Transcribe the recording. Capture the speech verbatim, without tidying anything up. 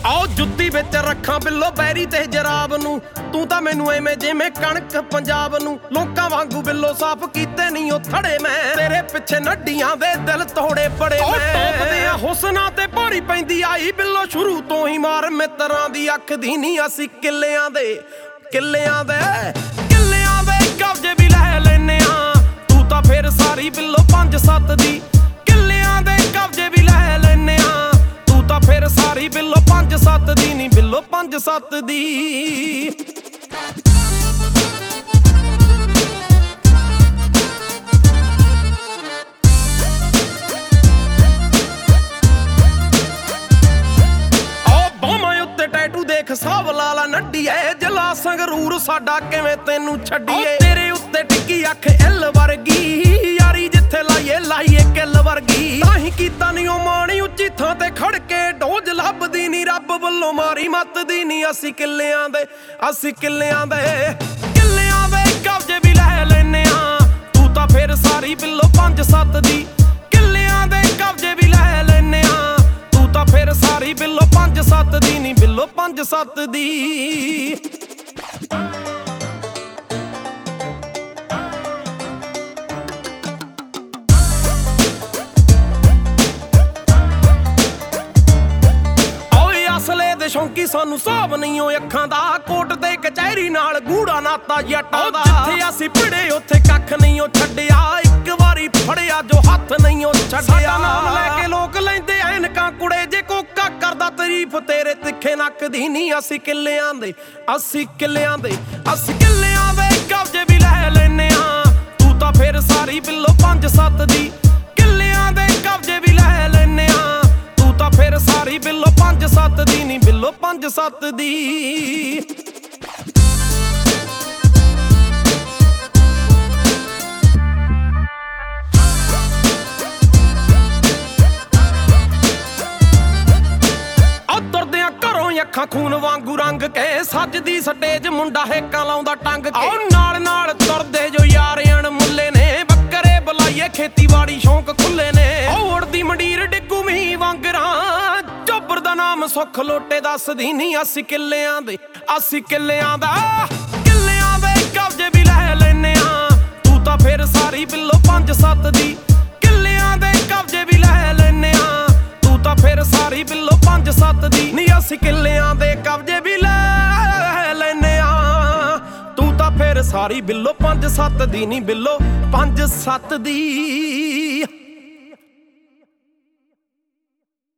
ਆਓ ਜੁੱਤੀ ਵਿੱਚ ਰੱਖਾਂ ਬਿੱਲੋ ਬੈਰੀ ਤੇ ਜਰਾਬ ਨੂੰ। ਤੂੰ ਤਾਂ ਮੈਨੂੰ ਐਵੇਂ ਜਿਵੇਂ ਕਣਕ ਪੰਜਾਬ ਨੂੰ। ਲੋਕਾਂ ਵਾਂਗੂ ਬਿੱਲੋ ਸਾਫ਼ ਕੀਤੇ ਨਹੀਂ ਉਹ ਥੜੇ ਮੈਂ। ਤੇਰੇ ਪਿੱਛੇ ਨੱਡੀਆਂ ਦੇ ਦਿਲ ਤੋੜੇ ਬੜੇ ਮੈਂ। ਟੋਪਦੇ ਆ ਹੁਸਨਾਂ ਤੇ ਭਾਰੀ ਪੈਂਦੀ ਆਈ ਬਿੱਲੋ ਸ਼ੁਰੂ ਤੋਂ ਹੀ ਮਾਰ ਮਿੱਤਰਾਂ ਦੀ ਅੱਖ ਦੀ ਨਹੀਂ। ਅਸੀਂ ਕਿੱਲਿਆਂ ਦੇ ਕਿੱਲਿਆਂ ਦੇ ਕਿੱਲਿਆਂ ਦੇ ਕਬਜ਼ੇ ਵੀ ਲੈ ਲੈਨੇ ਆ। ਤੂੰ ਤਾਂ ਫਿਰ ਸਾਰੀ ਬਿੱਲੋ ਪੰਜ ਸੱਤ ਦੀ। ਕਿੱਲਿਆਂ ਦੇ ਕਬਜ਼ੇ ਵੀ ਲੈ ਲੈਨੇ ਆ। ਤੂੰ ਤਾਂ ਫਿਰ ਸਾਰੀ ਬਿੱਲੋ ਪੰਜ ਸੱਤ ਦੀ ਨਹੀਂ ਬਿੱਲੋ ਪੰਜ ਸੱਤ ਦੀ। ਦੇਖ ਸਭ ਲਾਲਾ ਨੱਡੀ ਐ ਜਲਾ ਸੰਗਰੂਰ ਸਾਡਾ ਕਿਵੇਂ ਤੈਨੂੰ ਛੱਡੀਏ। ਤੇਰੇ ਉੱਤੇ ਟਿੱਕੀ ਅੱਖ ਇੱਲ ਵਰਗੀ ਯਾਰੀ ਜਿੱਥੇ ਲਾਈਏ ਲਾਈਏ ਕਿੱਲ ਵਰਗੀ। ਤਾਂ ਹੀ ਕੀਤਾ ਨੀ ਉਹ ਮਾਣੀ ਉੱਚੀ ਥਾਂ ਤੇ ਖੜ ਕੇ ਡੋਜ ਲੱਭਦੀ ਨੀ ਰੱਬ ਵੱਲੋਂ ਮਾਰੀ ਮੱਤਦੀ ਨੀ। ਅਸੀਂ ਕਿੱਲਿਆਂ ਦੇ ਅਸੀਂ ਕਿੱਲਿਆਂ ਦੇ ਕਿੱਲਿਆਂ ਦੇ ਕਬਜ਼ੇ ਵੀ ਲੈ ਲੈਨੇ ਆ। ਤੂੰ ਤਾਂ ਫਿਰ ਸਾਰੀ ਬਿੱਲੋ ਪੰਜ ਸੱਤ ਦੀ। ਕਿੱਲਿਆਂ ਦੇ ਕਬਜ਼ੇ ਵੀ ਲੈ ਲੈਨੇ ਆ। ਤੂੰ ਤਾਂ ਫਿਰ ਸਾਰੀ ਬਿੱਲੋ ਪੰਜ ਸੱਤ ਦੀ ਨੀ ਬਿੱਲੋ ਪੰਜ ਸੱਤ ਦੀ। ਓਏ ਅਸਲੇ ਦੇ ਸ਼ੌਂਕੀ ਸਾਨੂੰ ਸਾਬ ਨਹੀਂ ਓ ਅੱਖਾਂ ਦਾ। ਕੋਟ ਤੇ ਕਚਹਿਰੀ ਨਾਲ ਗੂੜਾ ਨਾਤਾ ਜੱਟਾਂ ਦਾ। ਜਿੱਥੇ ਅਸੀਂ ਭਿੜੇ ਉੱਥੇ ਕੱਖ ਨਹੀਂ ਓ ਛੱਡਿਆ। ਇੱਕ ਵਾਰੀ ਫੜਿਆ ਜੋ ਹੱਥ ਨਹੀਂ ਓ ਛੱਡਿਆ। ਨਾਮ ਲੈ ਕੇ ਲੋਕ ਲੈਂਦੇ ਐਨਕਾਂ ਕੁੜੇ ਜੇ ਕੋਕਾ ਕਰਦਾ ਤਾਰੀਫ ਤੇਰੇ ਤਿੱਖੇ ਨੱਕ ਦੀ ਨਹੀਂ। ਅਸੀਂ ਕਿੱਲਿਆਂ ਦੇ ਅਸੀਂ ਕਿੱਲਿਆਂ ਦੇ ਅਸੀਂ ਕਿੱਲਿਆਂ ਦੇ ਕਬਜ਼ੇ ਵੀ ਲੈ ਲੈਨੇ ਆ। ਤੂੰ ਤਾਂ ਫਿਰ ਸਾਰੀ ਬਿੱਲੋ ਪੰਜ ਸੱਤ ਦੀ। ਕਿੱਲਿਆਂ ਦੇ ਕਬਜ਼ੇ ਵੀ ਲੈ ਲੈਨੇ ਆ। ਤੂੰ ਤਾਂ ਫਿਰ ਸਾਰੀ ਬਿੱਲੋ ਪੰਜ ਸੱਤ ਦੀ ਨਹੀਂ ਬਿੱਲੋ ਪੰਜ ਸੱਤ ਦੀ। ਅੱਖਾਂ ਖੂਨ ਵਾਂਗੂ ਰੰਗ ਕੇ ਸੱਜਦੀ ਸਟੇਜ ਮੁੰਡਾ ਹੇਕਾਂ ਲਾਉਂਦਾ ਟੰਗ ਕੇ। ਆਓ ਨਾਲ ਨਾਲ ਤੁਰਦੇ ਜੋ ਯਾਰ ਅਣਮੁੱਲੇ ਨੇ। ਬੱਕਰੇ ਬੁਲਾਈਏ ਖੇਤੀਬਾੜੀ ਸ਼ੌਂਕ ਖੁੱਲੇ ਨੇ। ਉਹ ਉੜਦੀ ਮੰਡੀਰ ਡਿੱਗੂ ਮੀਂਹ ਵਾਂਗਰਾਂ ਚੋਬਰ ਦਾ ਨਾਮ ਸੁੱਖ ਲੋਟੇ ਦੱਸਦੀ ਨਹੀਂ। ਅਸੀਂ ਕਿੱਲਿਆਂ ਦੇ ਅਸੀਂ ਕਿੱਲਿਆਂ ਦਾ ਕਿੱਲਿਆਂ ਦੇ ਕਬਜ਼ੇ ਵੀ ਲੈ ਲੈਨੇ ਆ। ਤੂੰ ਤਾਂ ਫਿਰ ਸਾਰੀ ਬਿੱਲੋ ਪੰਜ ਸੱਤ ਦੀ। ਕਿੱਲਿਆਂ ਦੇ ਕਬਜ਼ੇ ਵੀ ਲੈ ਲੈਨੇ ਆ। ਤੂੰ ਤਾਂ ਫਿਰ ਸਾਰੀ ਬਿੱਲੋ ਪੰਜ ਸੱਤ ਦੀ ਨੀ। ਅਸੀਂ ਕਿੱਲਿਆਂ ਦੇ ਕਬਜ਼ੇ ਵੀ ਲੈ ਲੈਨੇ ਆ। ਤੂੰ ਤਾਂ ਫਿਰ ਸਾਰੀ ਬਿੱਲੋ ਪੰਜ ਸੱਤ ਦੀ ਨੀ ਬਿੱਲੋ ਪੰਜ ਸੱਤ ਦੀ।